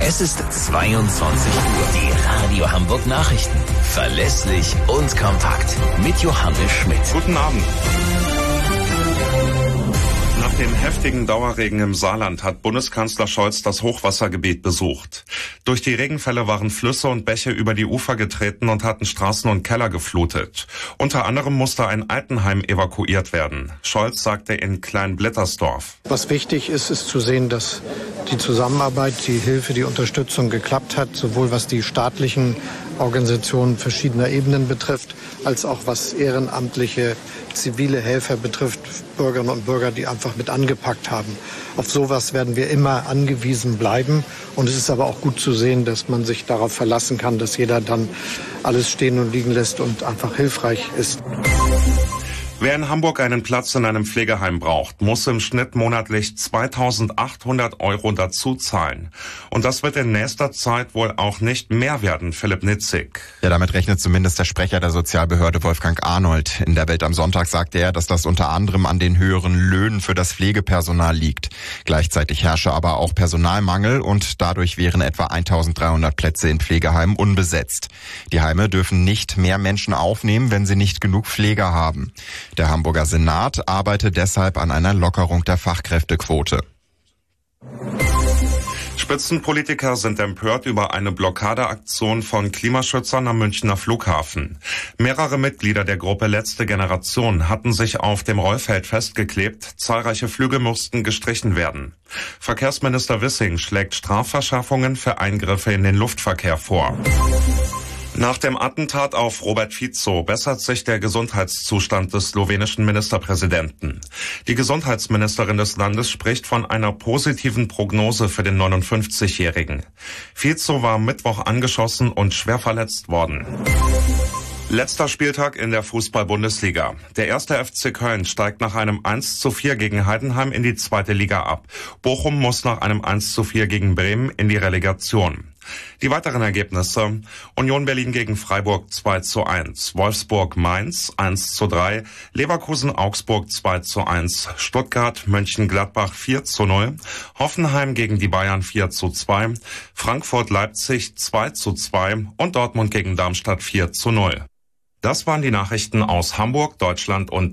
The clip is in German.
Es ist 22 Uhr. Die Radio Hamburg Nachrichten. Verlässlich und kompakt. Mit Johannes Schmidt. Guten Abend. Nach dem heftigen Dauerregen im Saarland hat Bundeskanzler Scholz das Hochwassergebiet besucht. Durch die Regenfälle waren Flüsse und Bäche über die Ufer getreten und hatten Straßen und Keller geflutet. Unter anderem musste ein Altenheim evakuiert werden. Scholz sagte in Kleinblittersdorf: Was wichtig ist, ist zu sehen, dass die Zusammenarbeit, die Hilfe, die Unterstützung geklappt hat, sowohl was die staatlichen Organisationen verschiedener Ebenen betrifft, als auch was ehrenamtliche, zivile Helfer betrifft, Bürgerinnen und Bürger, die einfach mit angepackt haben. Auf sowas werden wir immer angewiesen bleiben. Und es ist aber auch gut zu sehen, dass man sich darauf verlassen kann, dass jeder dann alles stehen und liegen lässt und einfach hilfreich ist. Wer in Hamburg einen Platz in einem Pflegeheim braucht, muss im Schnitt monatlich 2.800 € dazu zahlen. Und das wird in nächster Zeit wohl auch nicht mehr werden, Philipp Nitzig. Ja, damit rechnet zumindest der Sprecher der Sozialbehörde Wolfgang Arnold. In der Welt am Sonntag sagte er, dass das unter anderem an den höheren Löhnen für das Pflegepersonal liegt. Gleichzeitig herrsche aber auch Personalmangel und dadurch wären etwa 1.300 Plätze in Pflegeheimen unbesetzt. Die Heime dürfen nicht mehr Menschen aufnehmen, wenn sie nicht genug Pfleger haben. Der Hamburger Senat arbeitet deshalb an einer Lockerung der Fachkräftequote. Spitzenpolitiker sind empört über eine Blockadeaktion von Klimaschützern am Münchner Flughafen. Mehrere Mitglieder der Gruppe Letzte Generation hatten sich auf dem Rollfeld festgeklebt. Zahlreiche Flüge mussten gestrichen werden. Verkehrsminister Wissing schlägt Strafverschärfungen für Eingriffe in den Luftverkehr vor. Nach dem Attentat auf Robert Fico bessert sich der Gesundheitszustand des slowenischen Ministerpräsidenten. Die Gesundheitsministerin des Landes spricht von einer positiven Prognose für den 59-Jährigen. Fico war Mittwoch angeschossen und schwer verletzt worden. Letzter Spieltag in der Fußball-Bundesliga. Der erste FC Köln steigt nach einem 1:4 gegen Heidenheim in die zweite Liga ab. Bochum muss nach einem 1:4 gegen Bremen in die Relegation. Die weiteren Ergebnisse: Union Berlin gegen Freiburg 2:1, Wolfsburg Mainz 1:3, Leverkusen Augsburg 2:1, Stuttgart Mönchengladbach 4:0, Hoffenheim gegen die Bayern 4:2, Frankfurt Leipzig 2:2 und Dortmund gegen Darmstadt 4:0. Das waren die Nachrichten aus Hamburg, Deutschland und